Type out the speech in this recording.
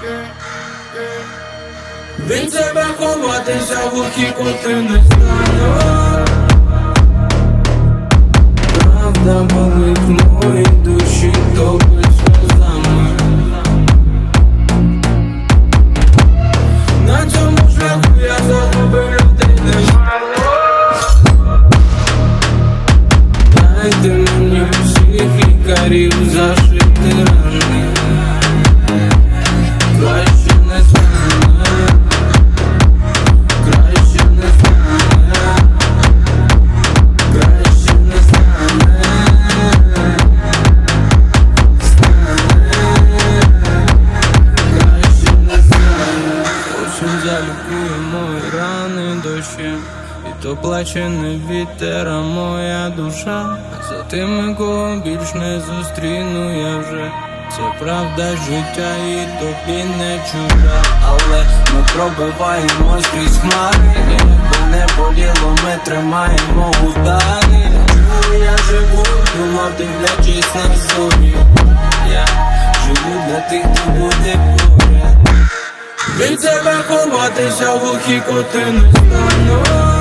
Від себе ховатися в глухі кути не стану. Правда болить в моїй душі, топить сльозами. На цьому шляху я загубив людей немало. Дайте мені всіх лікарів зашити рани. Краще не стане, краще не стане, краще не стане, краще не стане. Осінь залікує мої рани дощем, і то плаче не вітер, а моя душа. За тими, кого більш не зустріну я вже. Це правда життя і тобі не чужа. Але ми пробиваємось крізь хмари. Якби не боліло, ми тримаємо удари. Чому я живу, думав, дивлячись на зорі. Я живу для тих, хто буде поряд. Від себе ховатися в глухі кути не стану.